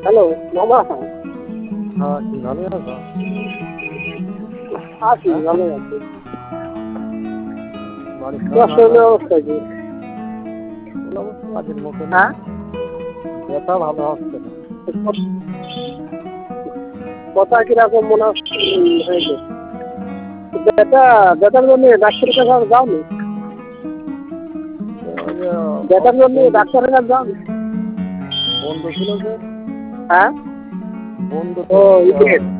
Hello মামা। হ্যাঁ, কি ভালো আছো? আছি, ভালো আছি। বাড়ির তোমার সবাই ভালো শরীরের আছে? অবস্থা কি? অবশ্য আগের মতো না, হ্যাঁ, ব্যথা ভালো হচ্ছে না। কথা কিরকম মনে হয়েছে? ব্যথার জন্য ডাক্তারের কাছে আর যাওনি? ওই যে ব্যথার জন্য ডাক্তারের কাছে যাওনি? বন্ধ ছিল যে, হ্যাঁ, বন্ধ ও ছিল। ইয়ে